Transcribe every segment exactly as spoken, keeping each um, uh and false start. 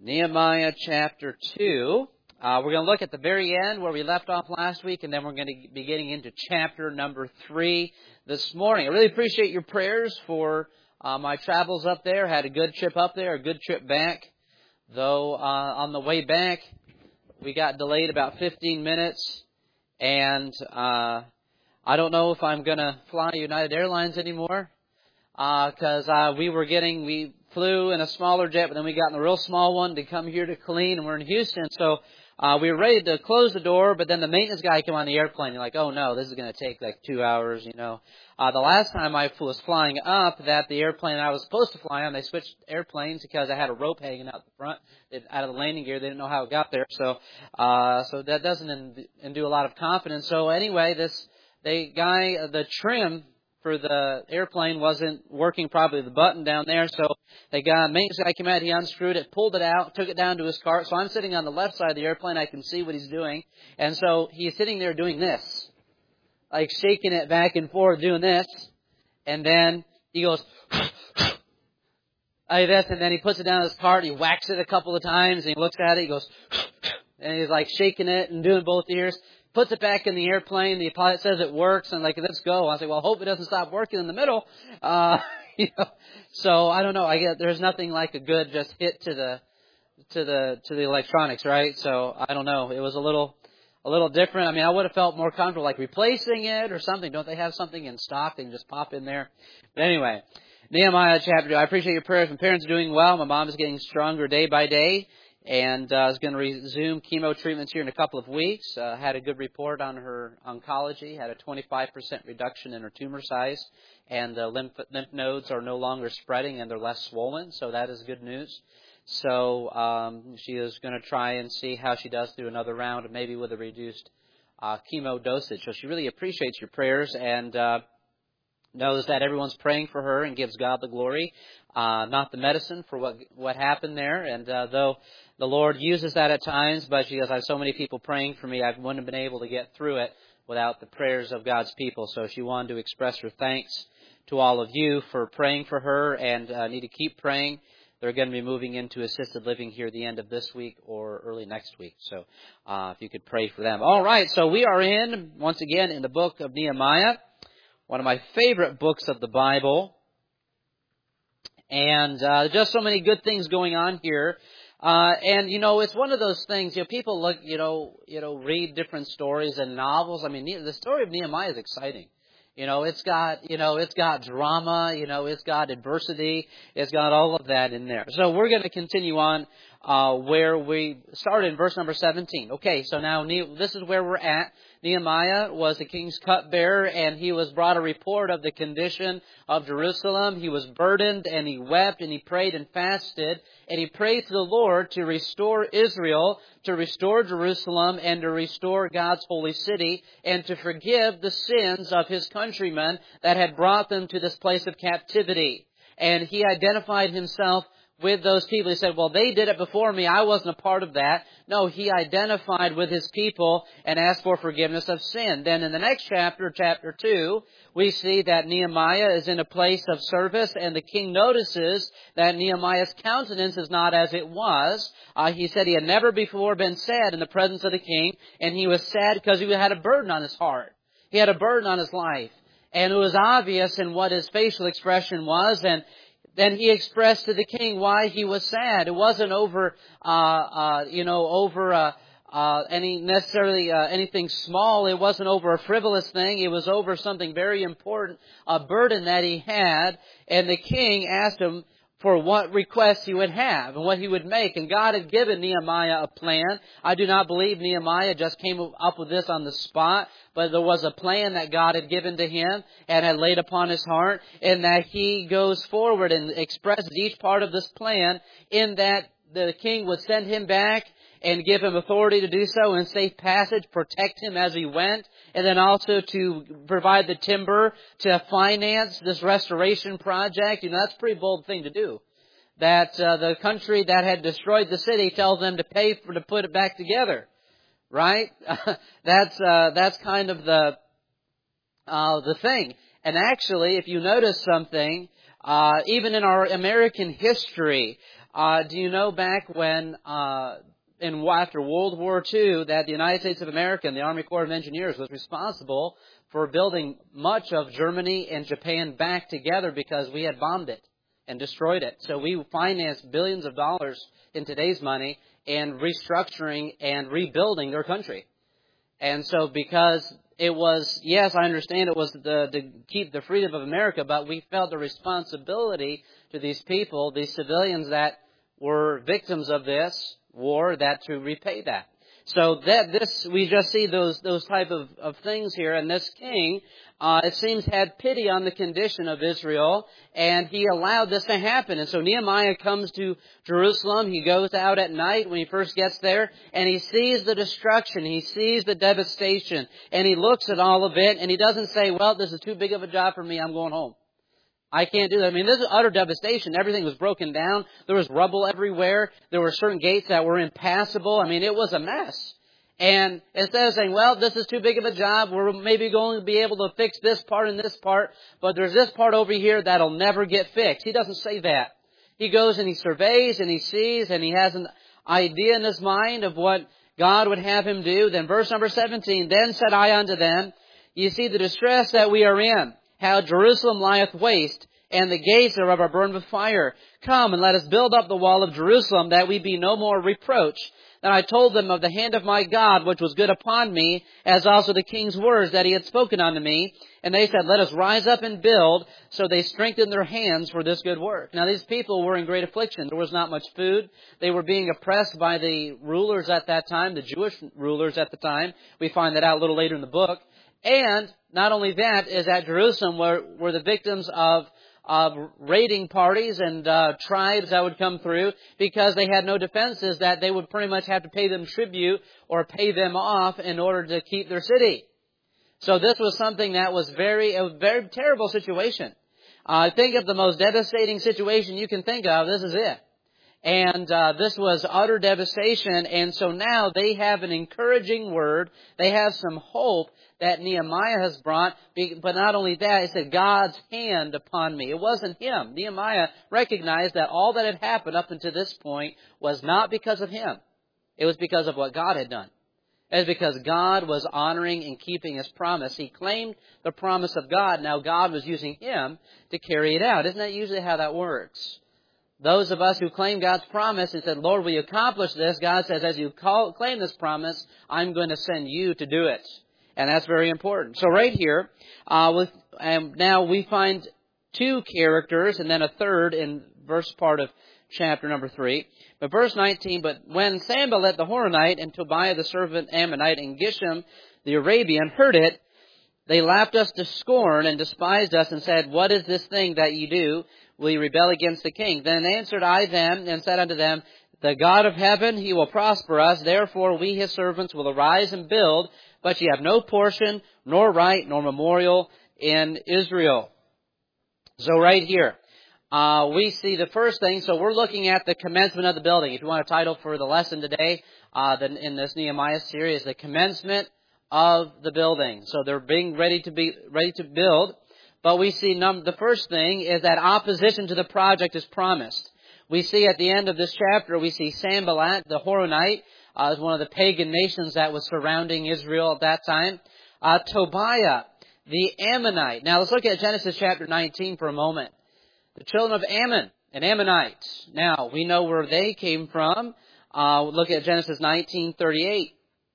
Nehemiah chapter two. Uh, we're going to look at the very end where we left off last week, and then we're going to be getting into chapter number three this morning. I really appreciate your prayers for uh, my travels up there. Had a good trip up there, a good trip back. Though uh, on the way back, we got delayed about fifteen minutes, and uh, I don't know if I'm going to fly United Airlines anymore, because uh, uh, we were getting, we flew in a smaller jet, but then we got in a real small one to come here to Killeen, and we're in Houston, so uh, we were ready to close the door, but then the maintenance guy came on the airplane, and like, oh no, this is going to take like two hours, you know. Uh, the last time I was flying up, that the airplane I was supposed to fly on, they switched airplanes because I had a rope hanging out the front, it, out of the landing gear. They didn't know how it got there, so uh, so that doesn't induce a lot of confidence. So anyway, this the guy, the trim for the airplane wasn't working properly, the button down there, so the guy, maintenance guy came out, he unscrewed it, pulled it out, took it down to his cart. So I'm sitting on the left side of the airplane, I can see what he's doing, and so he's sitting there doing this, like shaking it back and forth, doing this, and then he goes like this, and then he puts it down his cart, he whacks it a couple of times, and he looks at it, he goes and he's like shaking it and doing both ears. Puts it back in the airplane. The pilot says it works, and like, let's go. I say, well, I hope it doesn't stop working in the middle. Uh, you know, so I don't know. I get there's nothing like a good just hit to the to the to the electronics, right? So I don't know. It was a little a little different. I mean, I would have felt more comfortable like replacing it or something. Don't they have something in stock they can just pop in there? But anyway, Nehemiah chapter two. I appreciate your prayers. My parents are doing well. My mom is getting stronger day by day. And uh, is going to resume chemo treatments here in a couple of weeks. Uh, had a good report on her oncology. Had a twenty-five percent reduction in her tumor size. And the lymph, lymph nodes are no longer spreading and they're less swollen. So that is good news. So um, she is going to try and see how she does through another round, maybe with a reduced uh, chemo dosage. So she really appreciates your prayers and uh, knows that everyone's praying for her and gives God the glory. Uh, not the medicine for what what happened there. And uh, though the Lord uses that at times, but she goes, I have so many people praying for me, I wouldn't have been able to get through it without the prayers of God's people. So she wanted to express her thanks to all of you for praying for her, and uh, need to keep praying. They're going to be moving into assisted living here at the end of this week or early next week. So uh, if you could pray for them. All right, so we are in, once again, in the book of Nehemiah, one of my favorite books of the Bible. And uh, just so many good things going on here. Uh, and, you know, it's one of those things, you know, people look, you know, you know, read different stories and novels. I mean, the story of Nehemiah is exciting. You know, it's got, you know, it's got drama, you know, it's got adversity, it's got all of that in there. So we're going to continue on uh, where we started in verse number seventeen. Okay, so now this is where we're at. Nehemiah was the king's cupbearer, and he was brought a report of the condition of Jerusalem. He was burdened, and he wept, and he prayed and fasted, and he prayed to the Lord to restore Israel, to restore Jerusalem, and to restore God's holy city, and to forgive the sins of his countrymen that had brought them to this place of captivity. And he identified himself with those people. He said, well, they did it before me. I wasn't a part of that. No, he identified with his people and asked for forgiveness of sin. Then in the next chapter, chapter two, we see that Nehemiah is in a place of service, and the king notices that Nehemiah's countenance is not as it was. Uh, he said he had never before been sad in the presence of the king, and he was sad because he had a burden on his heart. He had a burden on his life. And it was obvious in what his facial expression was, and then he expressed to the king why he was sad. It wasn't over, uh, uh, you know, over uh, uh, any necessarily uh, anything small. It wasn't over a frivolous thing. It was over something very important, a burden that he had. And the king asked him for what requests he would have and what he would make. And God had given Nehemiah a plan. I do not believe Nehemiah just came up with this on the spot, but there was a plan that God had given to him and had laid upon his heart, and that he goes forward and expresses each part of this plan, in that the king would send him back and give him authority to do so in safe passage, protect him as he went, and then also to provide the timber to finance this restoration project. You know, that's a pretty bold thing to do. That uh, the country that had destroyed the city tells them to pay for to put it back together, right? that's uh, that's kind of the uh, the thing. And actually, if you notice something, uh, even in our American history, uh, do you know back when, uh, in after World War Two, that the United States of America and the Army Corps of Engineers was responsible for building much of Germany and Japan back together because we had bombed it and destroyed it. So we financed billions of dollars in today's money in restructuring and rebuilding their country. And so because it was, yes, I understand it was the, to keep the freedom of America, but we felt the responsibility to these people, these civilians that were victims of this war, that to repay that. So that this, we just see those those type of, of things here. And this king, uh, it seems, had pity on the condition of Israel, and he allowed this to happen. And so Nehemiah comes to Jerusalem. He goes out at night when he first gets there, and he sees the destruction. He sees the devastation, and he looks at all of it, and he doesn't say, well, this is too big of a job for me. I'm going home. I can't do that. I mean, this is utter devastation. Everything was broken down. There was rubble everywhere. There were certain gates that were impassable. I mean, it was a mess. And instead of saying, well, this is too big of a job, we're maybe going to be able to fix this part and this part, but there's this part over here that'll never get fixed. He doesn't say that. He goes and he surveys and he sees and he has an idea in his mind of what God would have him do. Then verse number seventeen, then said I unto them, you see the distress that we are in, how Jerusalem lieth waste, and the gates thereof are burned with fire. Come, and let us build up the wall of Jerusalem, that we be no more reproached. Then I told them of the hand of my God, which was good upon me, as also the king's words that he had spoken unto me. And they said, let us rise up and build. So they strengthened their hands for this good work. Now these people were in great affliction. There was not much food. They were being oppressed by the rulers at that time, the Jewish rulers at the time. We find that out a little later in the book. And not only that, is at Jerusalem were, were the victims of of raiding parties and uh, tribes that would come through, because they had no defenses, that they would pretty much have to pay them tribute or pay them off in order to keep their city. So this was something that was very, a very terrible situation. Uh, think of the most devastating situation you can think of. This is it. And uh, this was utter devastation. And so now they have an encouraging word. They have some hope that Nehemiah has brought. But not only that, it said, God's hand upon me. It wasn't him. Nehemiah recognized that all that had happened up until this point was not because of him. It was because of what God had done. It was because God was honoring and keeping his promise. He claimed the promise of God. Now God was using him to carry it out. Isn't that usually how that works? Those of us who claim God's promise and said, Lord, will you accomplish this? God says, as you call, claim this promise, I'm going to send you to do it. And that's very important. So right here, uh, with, um, now we find two characters and then a third in verse part of chapter number three. But verse nineteen, but when Sanballat the Horonite and Tobiah the servant Ammonite and Geshem the Arabian heard it, they laughed us to scorn and despised us and said, what is this thing that ye do? Will ye rebel against the king? Then answered I them and said unto them, the God of heaven, he will prosper us. Therefore we his servants will arise and build, but ye have no portion, nor right, nor memorial in Israel. So right here, uh, we see the first thing. So we're looking at the commencement of the building. If you want a title for the lesson today, uh, then in this Nehemiah series, the commencement of the building. So they're being ready to be ready to build. But we see num- the first thing is that opposition to the project is promised. We see at the end of this chapter, we see Sanballat, the Horonite, uh, is one of the pagan nations that was surrounding Israel at that time. Uh, Tobiah, the Ammonite. Now let's look at Genesis chapter nineteen for a moment. The children of Ammon, an Ammonite. Now we know where they came from. Uh, look at Genesis nineteen thirty-eight.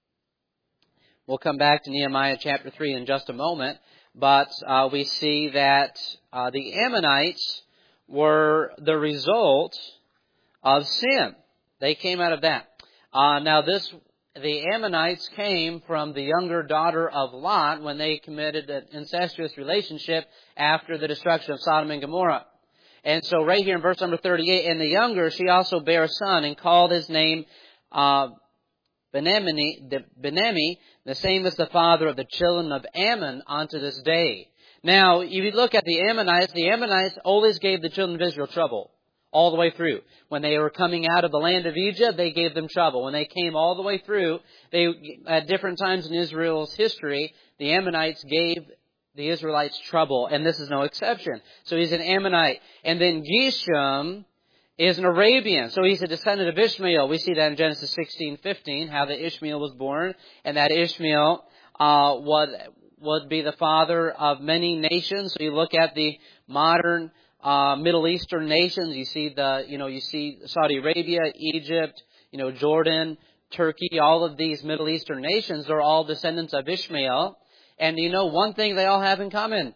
We'll come back to Nehemiah chapter three in just a moment. But uh, we see that uh, the Ammonites were the result of sin. They came out of that. Uh, now this, the Ammonites came from the younger daughter of Lot when they committed an incestuous relationship after the destruction of Sodom and Gomorrah. And so right here in verse number thirty-eight, and the younger, she also bare a son and called his name uh, Benemi, Benemi, the same as the father of the children of Ammon unto this day. Now, if you look at the Ammonites, the Ammonites always gave the children of Israel trouble all the way through. When they were coming out of the land of Egypt, they gave them trouble. When they came all the way through, they at different times in Israel's history, the Ammonites gave the Israelites trouble, and this is no exception. So he's an Ammonite. And then Geshem, is an Arabian. So he's a descendant of Ishmael. We see that in Genesis sixteen fifteen, how that Ishmael was born, and that Ishmael uh, would, would be the father of many nations. So you look at the modern uh, Middle Eastern nations. You see the, you know, you see Saudi Arabia, Egypt, you know, Jordan, Turkey. All of these Middle Eastern nations are all descendants of Ishmael. And you know one thing they all have in common.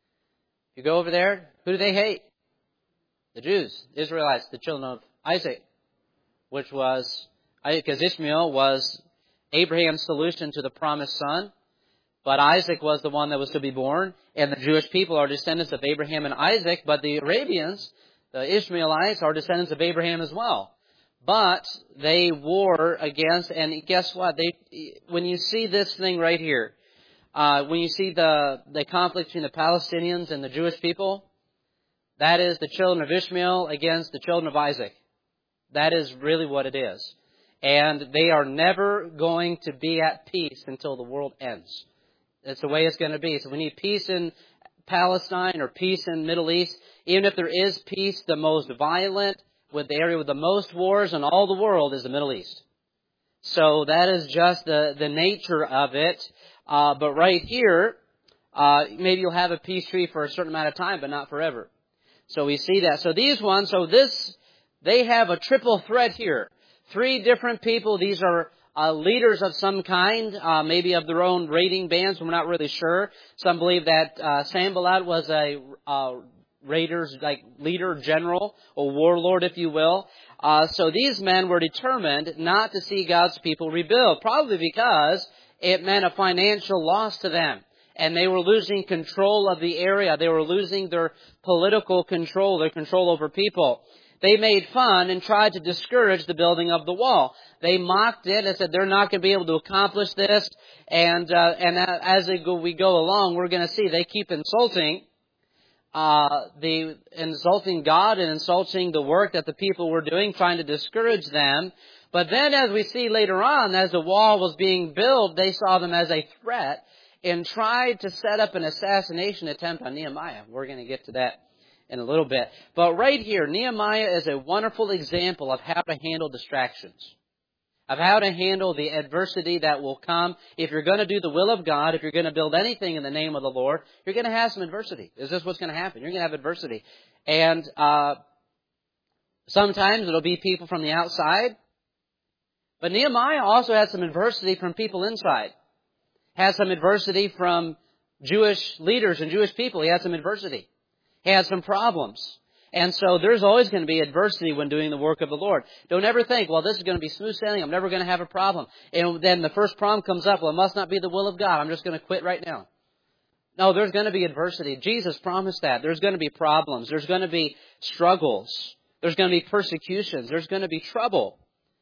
You go over there, who do they hate? The Jews, the Israelites, the children of Isaac, which was, because Ishmael was Abraham's solution to the promised son, but Isaac was the one that was to be born, and the Jewish people are descendants of Abraham and Isaac, but the Arabians, the Ishmaelites, are descendants of Abraham as well. But they war against, and guess what? They, when you see this thing right here, uh, when you see the, the conflict between the Palestinians and the Jewish people, that is the children of Ishmael against the children of Isaac. That is really what it is. And they are never going to be at peace until the world ends. That's the way it's going to be. So we need peace in Palestine or peace in the Middle East. Even if there is peace, the most violent, with the area with the most wars in all the world is the Middle East. So that is just the, the nature of it. Uh, but right here, uh, maybe you'll have a peace treaty for a certain amount of time, but not forever. So we see that. So these ones, so this, they have a triple threat here. Three different people. These are uh, leaders of some kind, uh, maybe of their own raiding bands. We're not really sure. Some believe that uh, Sanballat was a uh, raiders, like leader, general, or warlord, if you will. Uh, so these men were determined not to see God's people rebuild, probably because it meant a financial loss to them. And they were losing control of the area. They were losing their political control, their control over people. They made fun and tried to discourage the building of the wall. They mocked it and said they're not going to be able to accomplish this. And uh, and as they go, we go along, we're going to see they keep insulting uh, the insulting God and insulting the work that the people were doing, trying to discourage them. But then, as we see later on, as the wall was being built, they saw them as a threat and tried to set up an assassination attempt on Nehemiah. We're going to get to that in a little bit. But right here, Nehemiah is a wonderful example of how to handle distractions, of how to handle the adversity that will come. If you're going to do the will of God, if you're going to build anything in the name of the Lord, you're going to have some adversity. Is this what's going to happen? You're going to have adversity. And uh, sometimes it'll be people from the outside. But Nehemiah also had some adversity from people inside. Had some adversity from Jewish leaders and Jewish people. He had some adversity. He had some problems. And so there's always going to be adversity when doing the work of the Lord. Don't ever think, well, this is going to be smooth sailing. I'm never going to have a problem. And then the first problem comes up, well, it must not be the will of God. I'm just going to quit right now. No, there's going to be adversity. Jesus promised that. There's going to be problems. There's going to be struggles. There's going to be persecutions. There's going to be trouble.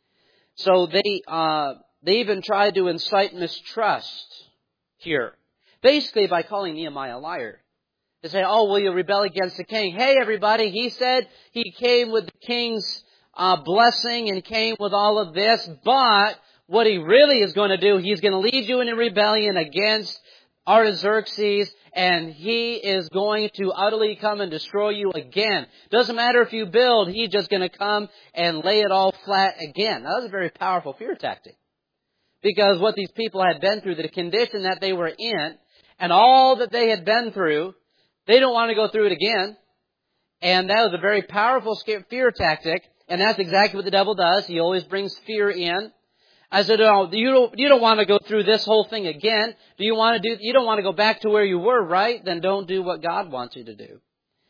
So they uh, they even tried to incite mistrust here, basically by calling Nehemiah a liar. They say, oh, will you rebel against the king? Hey, everybody, he said he came with the king's uh, blessing and came with all of this, but what he really is going to do, he's going to lead you in a rebellion against Artaxerxes, and he is going to utterly come and destroy you again. Doesn't matter if you build, he's just going to come and lay it all flat again. Now, that was a very powerful fear tactic. Because what these people had been through, the condition that they were in, and all that they had been through, they don't want to go through it again. And that was a very powerful fear tactic. And that's exactly what the devil does. He always brings fear in. I said, oh, you don't, you don't want to go through this whole thing again. Do you want to do, you don't want to go back to where you were, right? Then don't do what God wants you to do.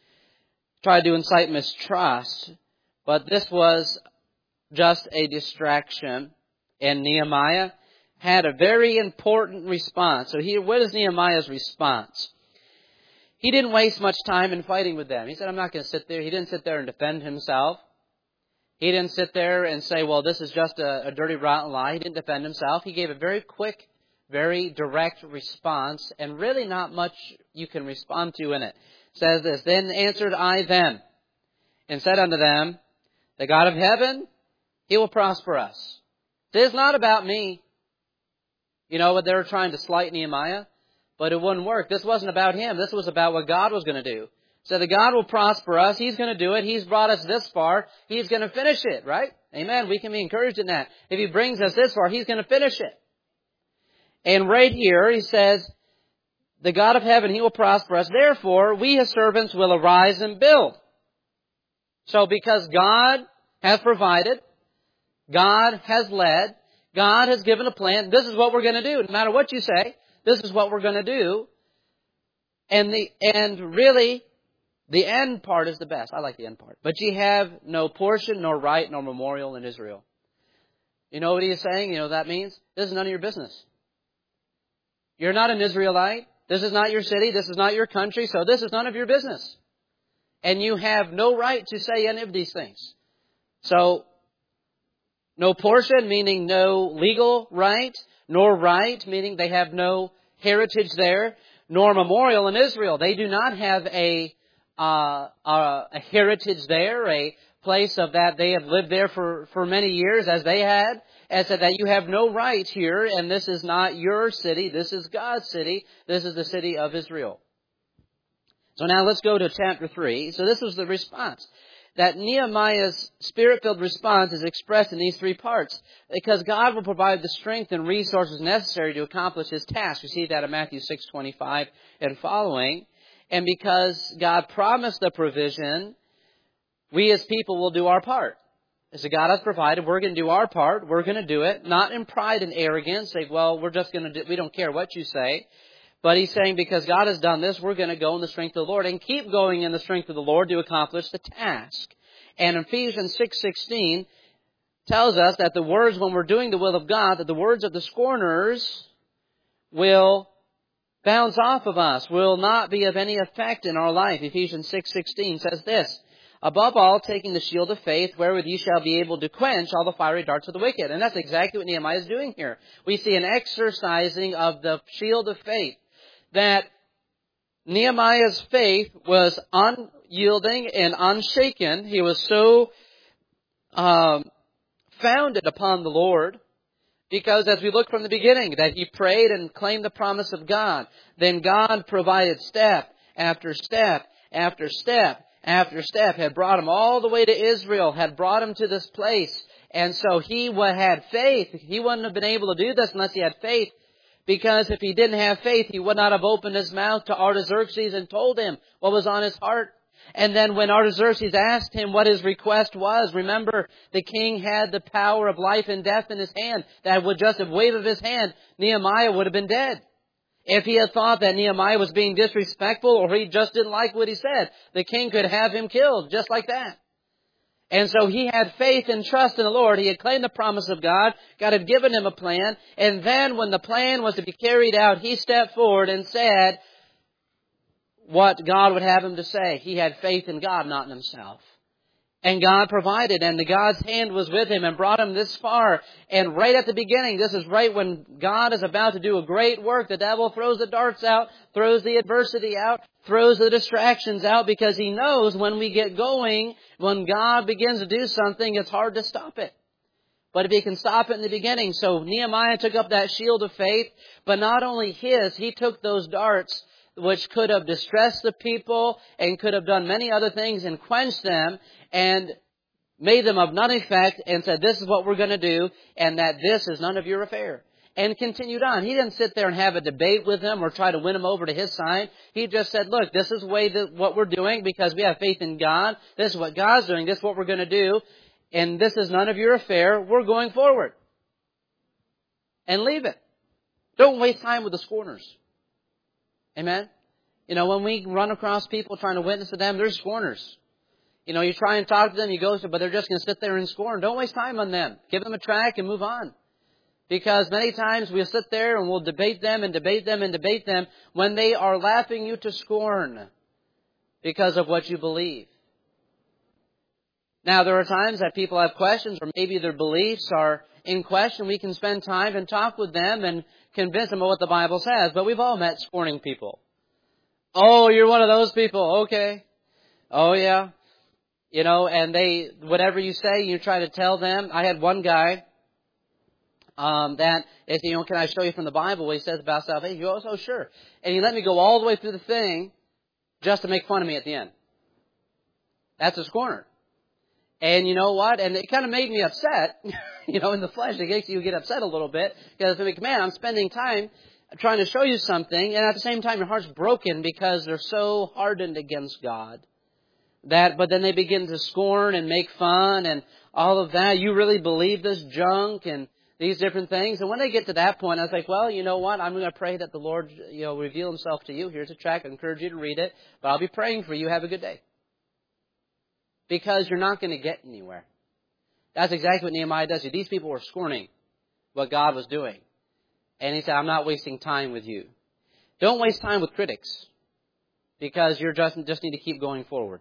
Try to incite mistrust. But this was just a distraction. And Nehemiah had a very important response. So here, what is Nehemiah's response? He didn't waste much time in fighting with them. He said, I'm not going to sit there. He didn't sit there and defend himself. He didn't sit there and say, well, this is just a, a dirty, rotten lie. He didn't defend himself. He gave a very quick, very direct response, and really not much you can respond to in it. It says this, then answered I them, and said unto them, the God of heaven, he will prosper us. This is not about me. You know what, they were trying to slight Nehemiah, but it wouldn't work. This wasn't about him. This was about what God was going to do. So that God will prosper us. He's going to do it. He's brought us this far. He's going to finish it, right? Amen. We can be encouraged in that. If He brings us this far, He's going to finish it. And right here, He says, the God of heaven, He will prosper us. Therefore, we His servants will arise and build. So because God has provided, God has led, God has given a plan, this is what we're going to do. No matter what you say, this is what we're going to do. And the and really, the end part is the best. I like the end part. But ye have no portion, nor right, nor memorial in Israel. You know what He is saying? You know what that means? This is none of your business. You're not an Israelite. This is not your city. This is not your country. So this is none of your business. And you have no right to say any of these things. So, no portion, meaning no legal right, nor right, meaning they have no heritage there, nor memorial in Israel. They do not have a, uh, a, a heritage there, a place of that. They have lived there for, for many years as they had. And said that you have no right here, and this is not your city. This is God's city. This is the city of Israel. So now let's go to chapter three. So this was the response. That Nehemiah's Spirit-filled response is expressed in these three parts. Because God will provide the strength and resources necessary to accomplish His task. We see that in Matthew six twenty-five and following. And because God promised the provision, we as people will do our part. As God has provided, we're going to do our part. We're going to do it, not in pride and arrogance, say, well, we're just going to do, we don't care what you say. But He's saying, because God has done this, we're going to go in the strength of the Lord and keep going in the strength of the Lord to accomplish the task. And Ephesians six sixteen tells us that the words, when we're doing the will of God, that the words of the scorners will bounce off of us, will not be of any effect in our life. Ephesians six sixteen says this, above all, taking the shield of faith, wherewith ye shall be able to quench all the fiery darts of the wicked. And that's exactly what Nehemiah is doing here. We see an exercising of the shield of faith. That Nehemiah's faith was unyielding and unshaken. He was so um, founded upon the Lord. Because as we look from the beginning, that he prayed and claimed the promise of God. Then God provided step after step after step. after step, had brought him all the way to Israel, had brought him to this place. And so he had faith. He wouldn't have been able to do this unless he had faith. Because if he didn't have faith, he would not have opened his mouth to Artaxerxes and told him what was on his heart. And then when Artaxerxes asked him what his request was, remember, the king had the power of life and death in his hand. That with just a wave of his hand, Nehemiah would have been dead. If he had thought that Nehemiah was being disrespectful or he just didn't like what he said, the king could have him killed just like that. And so he had faith and trust in the Lord. He had claimed the promise of God. God had given him a plan. And then when the plan was to be carried out, he stepped forward and said what God would have him to say. He had faith in God, not in himself. And God provided, and the God's hand was with him and brought him this far. And right at the beginning, this is right when God is about to do a great work, the devil throws the darts out, throws the adversity out, throws the distractions out, because he knows when we get going, when God begins to do something, it's hard to stop it. But if he can stop it in the beginning. So Nehemiah took up that shield of faith, but not only his, he took those darts which could have distressed the people and could have done many other things and quenched them and made them of none effect, and said, this is what we're going to do, and that this is none of your affair. And continued on. He didn't sit there and have a debate with them or try to win them over to his side. He just said, look, this is the way that what we're doing because we have faith in God. This is what God's doing. This is what we're going to do. And this is none of your affair. We're going forward. And leave it. Don't waste time with the scorners. Amen? You know, when we run across people trying to witness to them, they're scorners. You know, you try and talk to them, you go to, but they're just going to sit there and scorn. Don't waste time on them. Give them a track and move on. Because many times we'll sit there and we'll debate them and debate them and debate them when they are laughing you to scorn because of what you believe. Now, there are times that people have questions or maybe their beliefs are in question. We can spend time and talk with them and convince them of what the Bible says. But we've all met scorning people. Oh, you're one of those people. Okay. Oh, yeah. You know, and they, whatever you say, you try to tell them. I had one guy um, that, is, you know, can I show you from the Bible what he says about salvation? He goes, oh, sure. And he let me go all the way through the thing just to make fun of me at the end. That's a scorner. And you know what? And it kind of made me upset. You know, in the flesh, it makes you get upset a little bit. Because, like, man, I'm spending time trying to show you something, and at the same time, your heart's broken because they're so hardened against God. That, but then they begin to scorn and make fun and all of that. You really believe this junk and these different things. And when they get to that point, I was like, well, you know what? I'm going to pray that the Lord, you know, reveal Himself to you. Here's a tract. I encourage you to read it. But I'll be praying for you. Have a good day. Because you're not going to get anywhere. That's exactly what Nehemiah does. These people were scorning what God was doing. And he said, I'm not wasting time with you. Don't waste time with critics. Because you just, just need to keep going forward.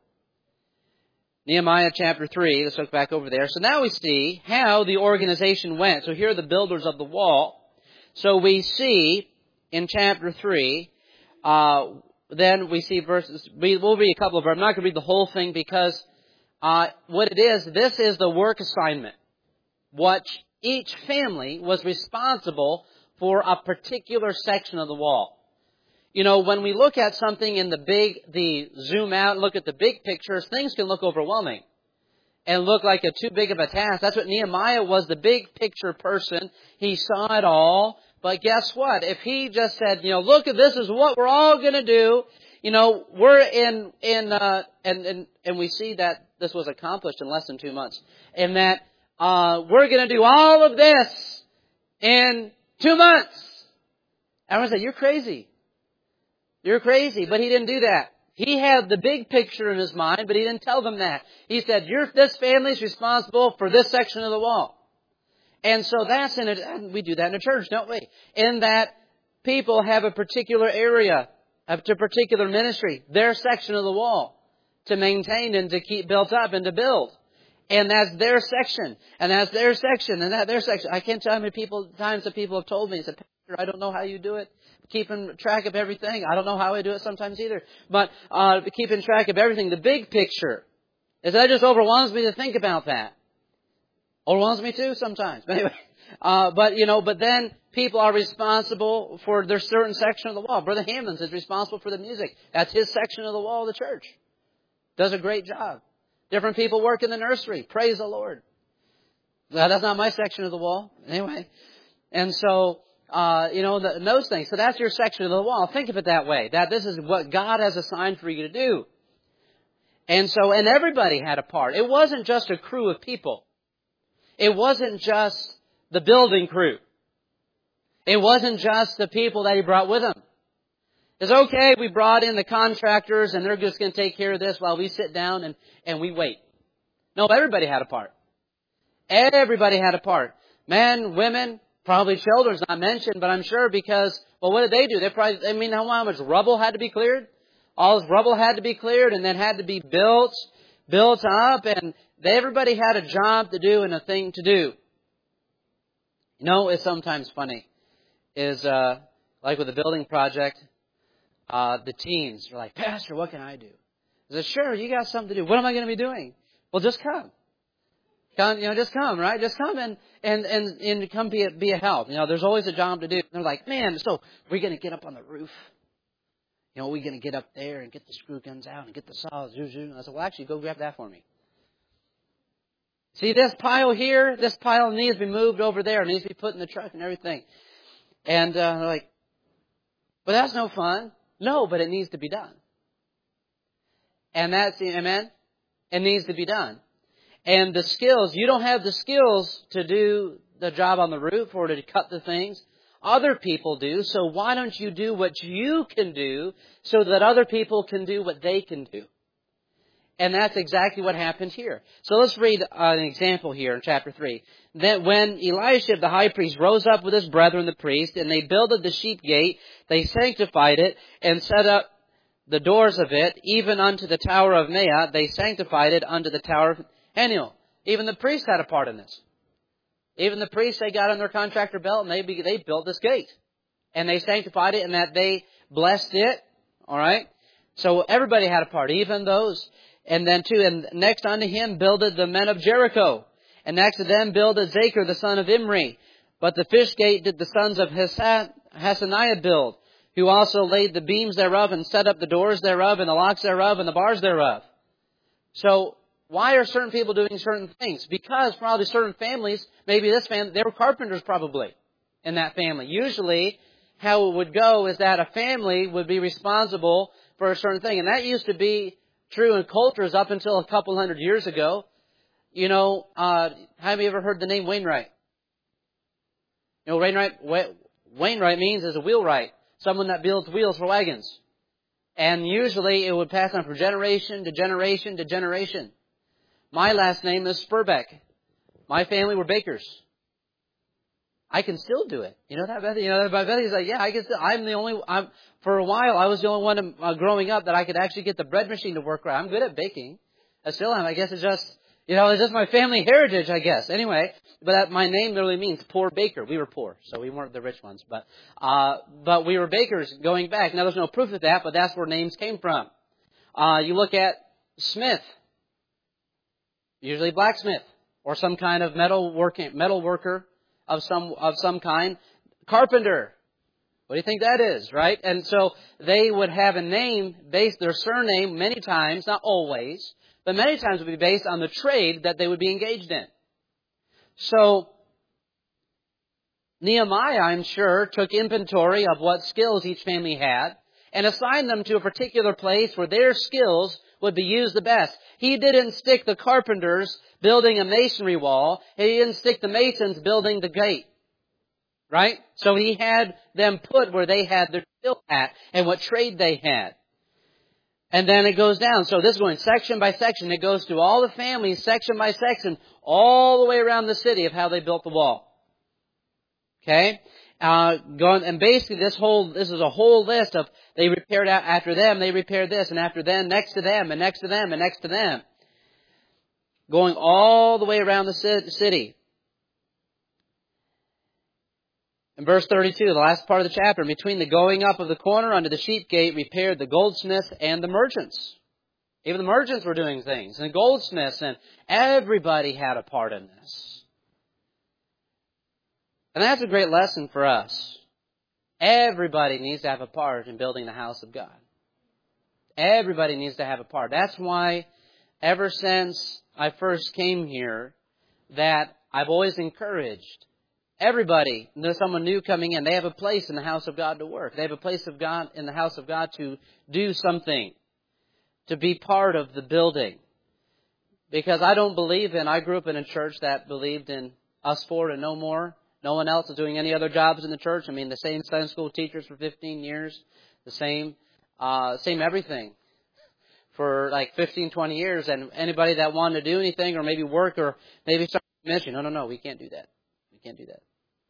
Nehemiah chapter three, let's look back over there. So now we see how the organization went. So here are the builders of the wall. So we see in chapter three, uh, then we see verses, we, we'll read a couple of them. I'm not going to read the whole thing because uh, what it is, this is the work assignment. What each family was responsible for a particular section of the wall. You know, when we look at something in the big, the zoom out and look at the big pictures, things can look overwhelming and look like a too big of a task. That's what Nehemiah was, the big picture person. He saw it all. But guess what? If he just said, you know, look, this is what we're all going to do. You know, we're in, in, uh, and, and, and we see that this was accomplished in less than two months. And that, uh, we're going to do all of this in two months. Everyone said, you're crazy. You're crazy. But he didn't do that. He had the big picture in his mind, but he didn't tell them that. He said, You're, this family is responsible for this section of the wall. And so that's in it. We do that in a church, don't we? In that people have a particular area, a particular ministry, their section of the wall to maintain and to keep built up and to build. And that's their section. And that's their section. And that's their section. I can't tell how many people, times that people have told me, said, Pastor, I don't know how you do it. Keeping track of everything. I don't know how I do it sometimes either. But uh, keeping track of everything. The big picture is that it just overwhelms me to think about that. Overwhelms me too sometimes. But anyway, uh, but you know, but then people are responsible for their certain section of the wall. Brother Hammonds is responsible for the music. That's his section of the wall of the church. Does a great job. Different people work in the nursery. Praise the Lord. Now, that's not my section of the wall. Anyway. And so, uh, you know, the, those things. So that's your section of the wall. Think of it that way. That this is what God has assigned for you to do. And so, and everybody had a part. It wasn't just a crew of people. It wasn't just the building crew. It wasn't just the people that he brought with him. It's okay, we brought in the contractors and they're just going to take care of this while we sit down and, and we wait. No, everybody had a part. Everybody had a part. Men, women, probably children's not mentioned, but I'm sure because, well, what did they do? They probably, I mean, how much rubble had to be cleared? All this rubble had to be cleared and then had to be built, built up, and everybody had a job to do and a thing to do. You know, it's sometimes funny, is uh, like with the building project, Uh, the teens are like, Pastor, what can I do? I said, sure, you got something to do. What am I going to be doing? Well, just come. Come, you know, just come, right? Just come and, and, and, and come be a, be a help. You know, there's always a job to do. And they're like, man, so we're going to get up on the roof. You know, we're going to get up there and get the screw guns out and get the saws. I said, well, actually, go grab that for me. See this pile here? This pile needs to be moved over there. It needs to be put in the truck and everything. And uh, they're like, but that's no fun. No, but it needs to be done. And that's, amen? It needs to be done. And the skills, you don't have the skills to do the job on the roof or to cut the things. Other people do. So why don't you do what you can do so that other people can do what they can do? And that's exactly what happened here. So let's read an example here in chapter three. That when Eliashib the high priest rose up with his brethren the priest, and they builded the sheep gate, they sanctified it, and set up the doors of it, even unto the tower of Meah, they sanctified it unto the tower of Haniel. Even the priests had a part in this. Even the priests, they got on their contractor belt, and they, they built this gate. And they sanctified it, and that they blessed it. All right? So everybody had a part, even those. And then two, and next unto him builded the men of Jericho. And next to them builded Zachar the son of Imri. But the fish gate did the sons of Hasaniah build, who also laid the beams thereof and set up the doors thereof and the locks thereof and the bars thereof. So why are certain people doing certain things? Because probably certain families, maybe this family, they were carpenters probably in that family. Usually how it would go is that a family would be responsible for a certain thing. And that used to be true in cultures up until a couple hundred years ago. You know, uh, have you ever heard the name Wainwright? You know, Wainwright, Wainwright means is a wheelwright, someone that builds wheels for wagons. And usually it would pass on from generation to generation to generation. My last name is Spurbeck. My family were bakers. I can still do it. You know that, Bethy? You know, Bethy's like, yeah, I can still, I'm the only, I'm, for a while, I was the only one uh, growing up that I could actually get the bread machine to work right. I'm good at baking. I still am. I guess it's just, you know, it's just my family heritage, I guess. Anyway, but that, my name literally means poor baker. We were poor, so we weren't the rich ones. But, uh, but we were bakers going back. Now, there's no proof of that, but that's where names came from. Uh, you look at Smith, usually blacksmith, or some kind of metal working, metal worker. Of some of some kind. Carpenter. What do you think that is, right? And so they would have a name based, their surname many times, not always, but many times would be based on the trade that they would be engaged in. So Nehemiah, I'm sure, took inventory of what skills each family had and assigned them to a particular place where their skills would be used the best. He didn't stick the carpenters building a masonry wall. He didn't stick the masons building the gate. Right? So he had them put where they had their skill at and what trade they had. And then it goes down. So this is going section by section. It goes through all the families, section by section, all the way around the city of how they built the wall. Okay? Uh, going, and basically this whole, this is a whole list of, they repaired out after them, they repaired this, and after them, next to them, and next to them, and next to them. Going all the way around the city. In verse thirty-two, the last part of the chapter, between the going up of the corner unto the sheep gate, repaired the goldsmiths and the merchants. Even the merchants were doing things, and the goldsmiths, and everybody had a part in this. And that's a great lesson for us. Everybody needs to have a part in building the house of God. Everybody needs to have a part. That's why, ever since I first came here, that I've always encouraged everybody, there's someone new coming in, they have a place in the house of God to work. They have a place of God in the house of God to do something, to be part of the building. Because I don't believe in, I grew up in a church that believed in us four and no more. No one else is doing any other jobs in the church. I mean, the same Sunday school teachers for fifteen years, the same, uh, same everything for like fifteen, twenty years. And anybody that wanted to do anything or maybe work or maybe start ministry, no, no, no, we can't do that. We can't do that.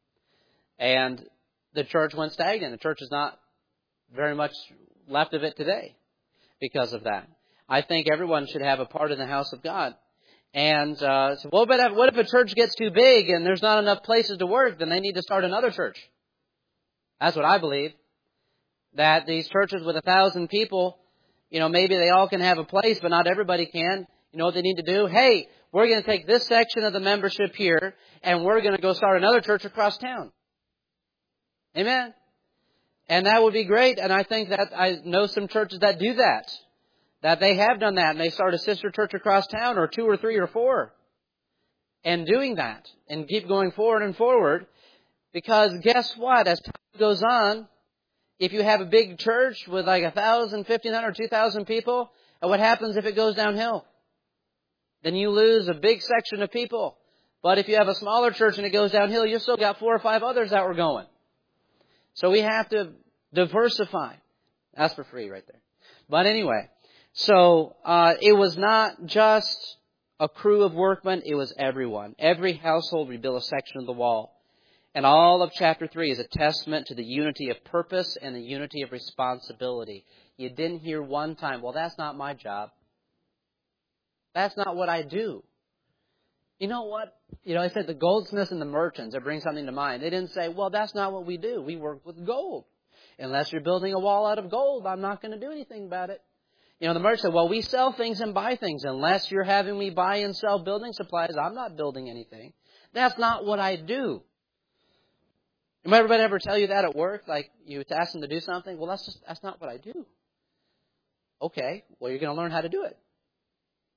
And the church went stagnant. The church is not very much left of it today because of that. I think everyone should have a part in the house of God. And uh, so, well, but what if a church gets too big and there's not enough places to work? Then they need to start another church. That's what I believe. That these churches with a thousand people, you know, maybe they all can have a place, but not everybody can. You know what they need to do? Hey, we're going to take this section of the membership here, and we're going to go start another church across town. Amen? And that would be great, and I think that I know some churches that do that. That they have done that, and they start a sister church across town, or two or three or four. And doing that, and keep going forward and forward. Because guess what? As time goes on, if you have a big church with like a thousand, fifteen hundred, two thousand people, and what happens if it goes downhill? Then you lose a big section of people. But if you have a smaller church and it goes downhill, you still got four or five others that were going. So we have to diversify. That's for free right there. But anyway. So, uh, it was not just a crew of workmen, it was everyone. Every household rebuilt a section of the wall. And all of chapter three is a testament to the unity of purpose and the unity of responsibility. You didn't hear one time, well, that's not my job. That's not what I do. You know what? You know, I said the goldsmiths and the merchants, it brings something to mind. They didn't say, well, that's not what we do. We work with gold. Unless you're building a wall out of gold, I'm not going to do anything about it. You know, the merchant said, well, we sell things and buy things. Unless you're having me buy and sell building supplies, I'm not building anything. That's not what I do. Remember everybody ever tell you that at work? Like, you ask them to do something? Well, that's just, that's not what I do. Okay, well, you're going to learn how to do it.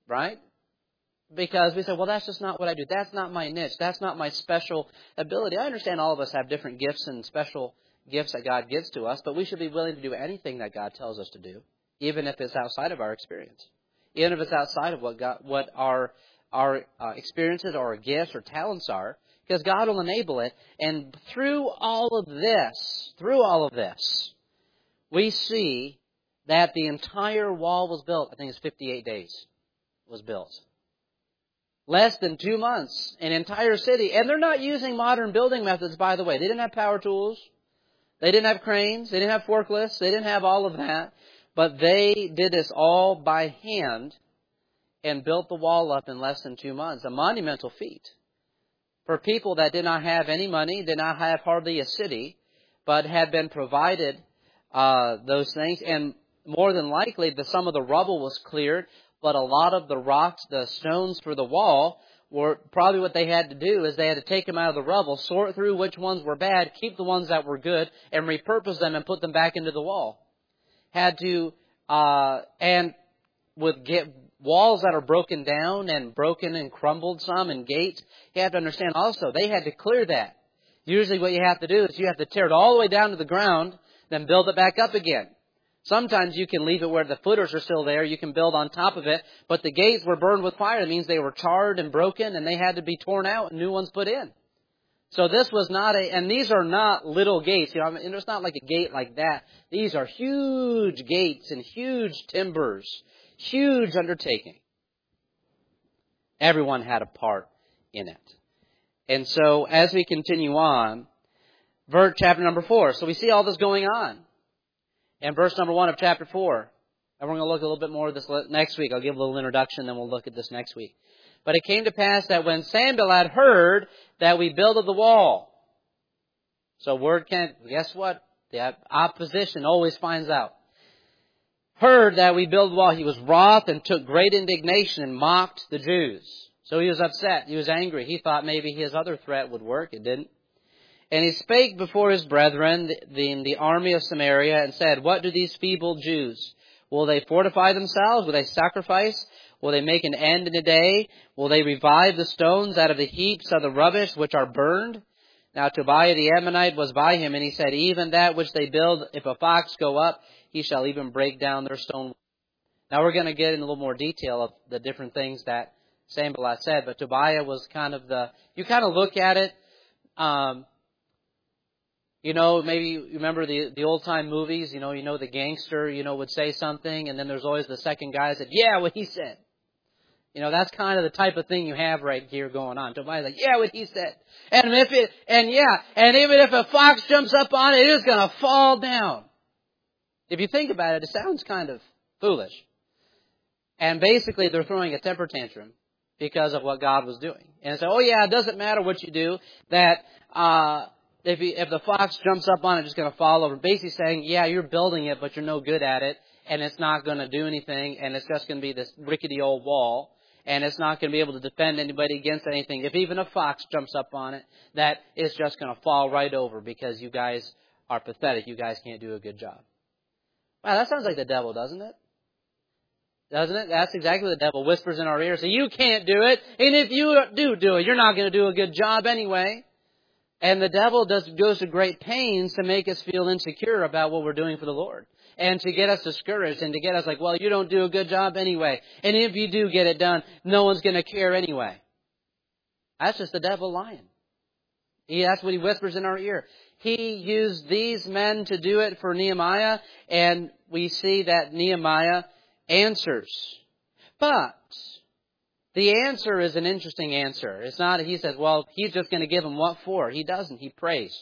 right? Because we say, well, that's just not what I do. That's not my niche. That's not my special ability. I understand all of us have different gifts and special gifts that God gives to us, but we should be willing to do anything that God tells us to do, even if it's outside of our experience, even if it's outside of what God, what our our uh, experiences or our gifts or talents are, because God will enable it. And through all of this, through all of this, we see that the entire wall was built. I think it's fifty-eight days was built. Less than two months, an entire city. And they're not using modern building methods, by the way. They didn't have power tools. They didn't have cranes. They didn't have forklifts. They didn't have all of that. But they did this all by hand and built the wall up in less than two months. A monumental feat. For people that did not have any money, did not have hardly a city, but had been provided uh, those things. And more than likely, the, some of the rubble was cleared. But a lot of the rocks, the stones for the wall, were probably what they had to do is they had to take them out of the rubble, sort through which ones were bad, keep the ones that were good, and repurpose them and put them back into the wall. Had to, uh, and with get walls that are broken down and broken and crumbled some and gates, you have to understand also they had to clear that. Usually what you have to do is you have to tear it all the way down to the ground, then build it back up again. Sometimes you can leave it where the footers are still there. You can build on top of it. But the gates were burned with fire. That means they were charred and broken, and they had to be torn out and new ones put in. So this was not a, and these are not little gates. You know, I mean, it's not like a gate like that. These are huge gates and huge timbers, huge undertaking. Everyone had a part in it. And so as we continue on, verse chapter number four. So we see all this going on. And verse number one of chapter four. And we're going to look a little bit more at this next week. I'll give a little introduction, then we'll look at this next week. But it came to pass that when Sanballat heard that we builded the wall. So word can't, guess what? The opposition always finds out. Heard that we built the wall. He was wroth and took great indignation and mocked the Jews. So he was upset. He was angry. He thought maybe his other threat would work. It didn't. And he spake before his brethren in the army of Samaria and said, what do these feeble Jews? Will they fortify themselves? Will they sacrifice? Will they make an end in a day? Will they revive the stones out of the heaps of the rubbish which are burned? Now Tobiah the Ammonite was by him, and he said, even that which they build, if a fox go up, he shall even break down their stone. Now we're going to get in a little more detail of the different things that Sanballat said, but Tobiah was kind of the, you kind of look at it, um, You know, maybe you remember the the old time movies, you know, you know the gangster, you know, would say something, and then there's always the second guy that said, yeah, what he said. You know, that's kind of the type of thing you have right here going on. Tobiah's like, yeah, what he said. And if it, and yeah, and even if a fox jumps up on it, it is going to fall down. If you think about it, it sounds kind of foolish. And basically they're throwing a temper tantrum because of what God was doing. And say, oh yeah, it doesn't matter what you do, that, uh, If he, if the fox jumps up on it, it's just going to fall over. Basically saying, yeah, you're building it, but you're no good at it, and it's not going to do anything, and it's just going to be this rickety old wall, and it's not going to be able to defend anybody against anything. If even a fox jumps up on it, that it's just going to fall right over because you guys are pathetic. You guys can't do a good job. Wow, that sounds like the devil, doesn't it? Doesn't it? That's exactly what the devil whispers in our ears. So you can't do it, and if you do do it, you're not going to do a good job anyway. And the devil does goes to great pains to make us feel insecure about what we're doing for the Lord. And to get us discouraged and to get us like, well, you don't do a good job anyway. And if you do get it done, no one's going to care anyway. That's just the devil lying. He, that's what he whispers in our ear. He used these men to do it for Nehemiah. And we see that Nehemiah answers. But the answer is an interesting answer. It's not, he says, well, he's just going to give him what for? He doesn't. He prays.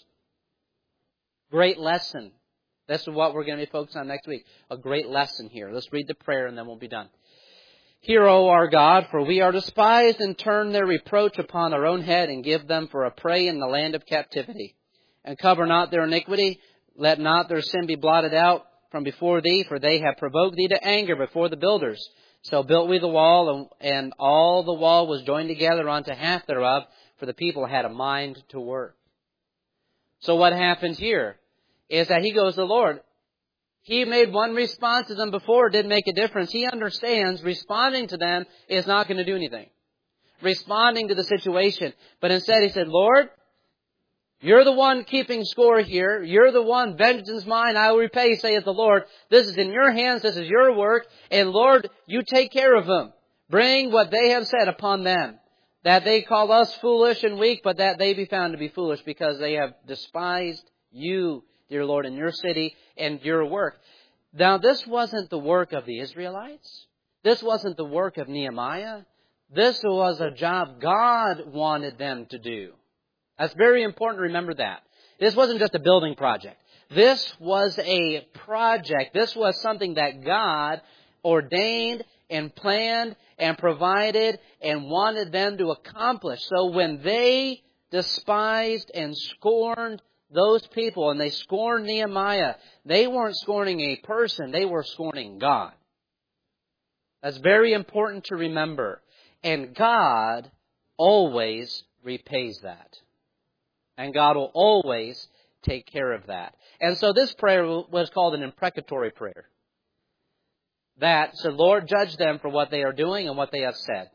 Great lesson. This is what we're going to be focused on next week. A great lesson here. Let's read the prayer and then we'll be done. Hear, O our God, for we are despised, and turn their reproach upon our own head, and give them for a prey in the land of captivity. And cover not their iniquity. Let not their sin be blotted out from before thee, for they have provoked thee to anger before the builders. So built we the wall, and, and all the wall was joined together unto half thereof, for the people had a mind to work. So what happens here is that he goes to the Lord. He made one response to them before. It didn't make a difference. He understands responding to them is not going to do anything. Responding to the situation. But instead he said, Lord, you're the one keeping score here. You're the one, vengeance is mine, I will repay, saith the Lord. This is in your hands, this is your work. And Lord, you take care of them. Bring what they have said upon them. That they call us foolish and weak, but that they be found to be foolish because they have despised you, dear Lord, in your city and your work. Now, this wasn't the work of the Israelites. This wasn't the work of Nehemiah. This was a job God wanted them to do. That's very important to remember that. This wasn't just a building project. This was a project. This was something that God ordained and planned and provided and wanted them to accomplish. So when they despised and scorned those people and they scorned Nehemiah, they weren't scorning a person, they were scorning God. That's very important to remember. And God always repays that. And God will always take care of that. And so this prayer was called an imprecatory prayer. That said, Lord, judge them for what they are doing and what they have said.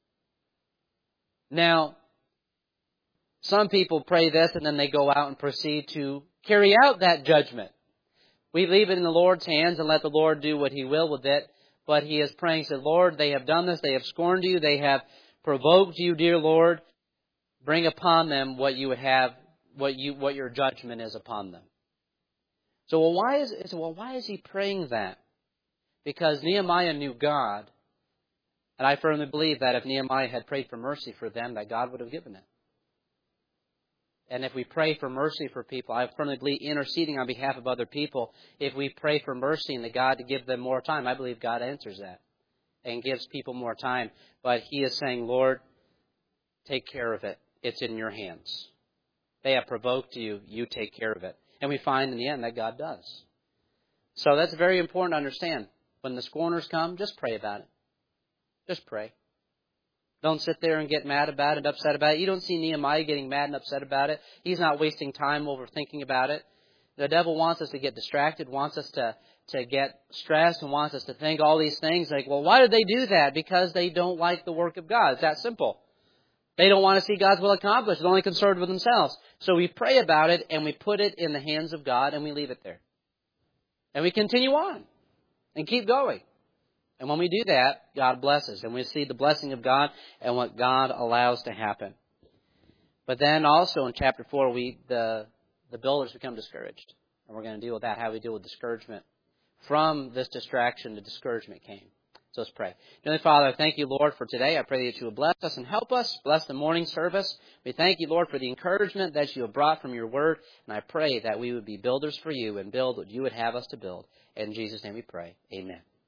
Now, some people pray this and then they go out and proceed to carry out that judgment. We leave it in the Lord's hands and let the Lord do what He will with it. But he is praying, said, Lord, they have done this, they have scorned you, they have provoked you, dear Lord. Bring upon them what you would have, what you what your judgment is upon them. So well, why is so, well, why is he praying that? Because Nehemiah knew God, and I firmly believe that if Nehemiah had prayed for mercy for them, that God would have given it. And if we pray for mercy for people, I firmly believe interceding on behalf of other people, if we pray for mercy and the God to give them more time, I believe God answers that and gives people more time. But he is saying, Lord, take care of it. It's in your hands. They have provoked you. You take care of it. And we find in the end that God does. So that's very important to understand. When the scorners come, just pray about it. Just pray. Don't sit there and get mad about it, upset about it. You don't see Nehemiah getting mad and upset about it. He's not wasting time over thinking about it. The devil wants us to get distracted, wants us to, to get stressed, and wants us to think all these things like, well, why did they do that? Because they don't like the work of God. It's that simple. They don't want to see God's will accomplished. They're only concerned with themselves. So we pray about it, and we put it in the hands of God, and we leave it there. And we continue on and keep going. And when we do that, God blesses. And we see the blessing of God and what God allows to happen. But then also in chapter four, we the, the builders become discouraged. And we're going to deal with that, how we deal with discouragement. From this distraction, the discouragement came. So let's pray. Heavenly Father, I thank you, Lord, for today. I pray that you will bless us and help us. Bless the morning service. We thank you, Lord, for the encouragement that you have brought from your word. And I pray that we would be builders for you and build what you would have us to build. In Jesus' name we pray. Amen.